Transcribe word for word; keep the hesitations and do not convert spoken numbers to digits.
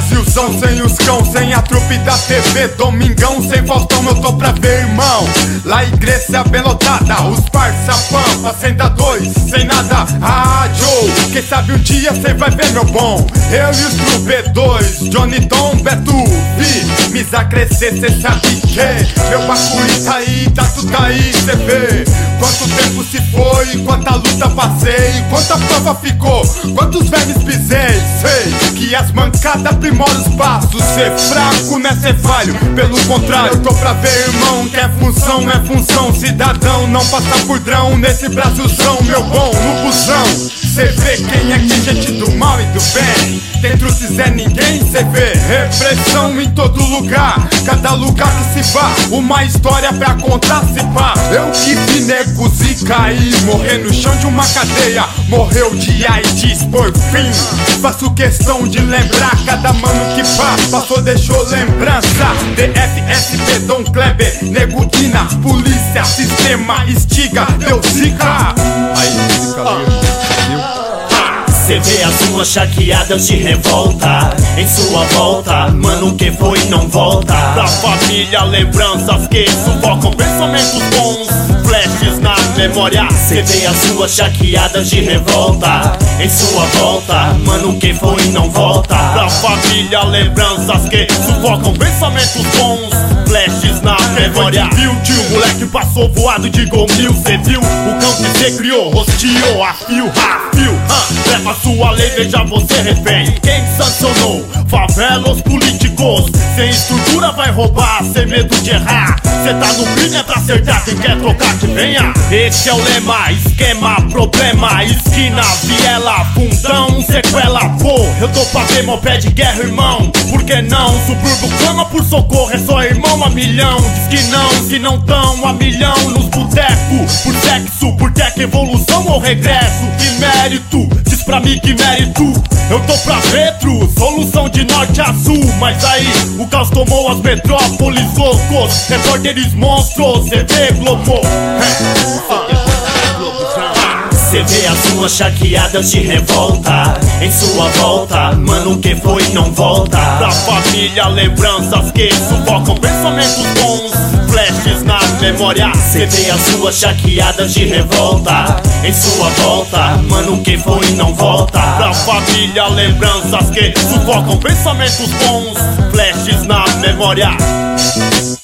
Brasilzão sem os cão, sem a trupe da T V. Domingão sem Faustão, eu tô pra ver, irmão. Lá a igreja bem lotada, os parça pampa, sem dar dois, sem nada. Ah, Joe, quem sabe um dia cê vai ver, meu bom. Eu e os Tru B dois, Johnny Tom, Beto, Vi, Misa crescer, cê sabe que meu bagulho tá aí, tá tudo aí, cê vê. Quanto tempo se foi, quanta luta passei, quanta prova ficou, quantos vermes pisei. Sei que as mancadas aprimoram os passos. Ser fraco não é ser falho, pelo contrário, eu tô pra ver, irmão, que é função, é função. Cidadão, não passa por drão nesse Brasilzão, meu bom, no busão. Cê vê quem é que gente do mal e do bem. Dentro se Zé ninguém, cê vê repressão em todo lugar. Cada lugar que se vá, uma história pra contar se pá. Eu que vi negos e cair, morrer no chão de uma cadeia. Morreu de AIDS por fim. Faço questão de lembrar cada mano que pá passou, deixou lembrança. D F S P, Dom Kleber, Nego Ina, polícia, sistema, estiga, deu zica. Aí, zica ali. Cê vê as ruas charqueadas de revolta em sua volta, mano, que foi não volta. Da família, lembranças que sufocam pensamentos bons, flashes na memória. Cê vê as ruas charqueadas de revolta em sua volta, mano, que foi não volta. Da família, lembranças que sufocam pensamentos bons, flashes na memória. Viu, tio, moleque passou voado de gol mil. Cê viu o cão que cê criou, rosteou a fio, a fio, ah, leva sua lei, veja você refém. Quem sancionou? Favelas, políticos. Sem estrutura vai roubar, sem medo de errar. Cê tá no crime é pra acertar, quem quer trocar que venha. Esse é o lema, esquema, problema. Esquina, viela, fundão, sequela. Pô, eu tô pra ver meu pé de guerra, irmão. Por que não? Subúrbio clama por socorro, é só irmão a milhão. Diz que não, se não tão a milhão nos botecos. Por sexo, por tech, evolução ou regresso. Que mérito, diz pra mim que mérito. Eu tô pra retro, solução de norte a sul. Mas aí, o caos tomou as metrópoles, loucos, repórteres monstros, C V Globo. Cê vê as ruas charqueadas de revolta em sua volta, mano, que foi não volta. Da família, lembranças que sufocam pensamentos bons, flashes na memória. Cê vê as ruas charqueadas de revolta em sua volta, mano, que foi não volta. Da família, lembranças que sufocam pensamentos bons, flashes na memória.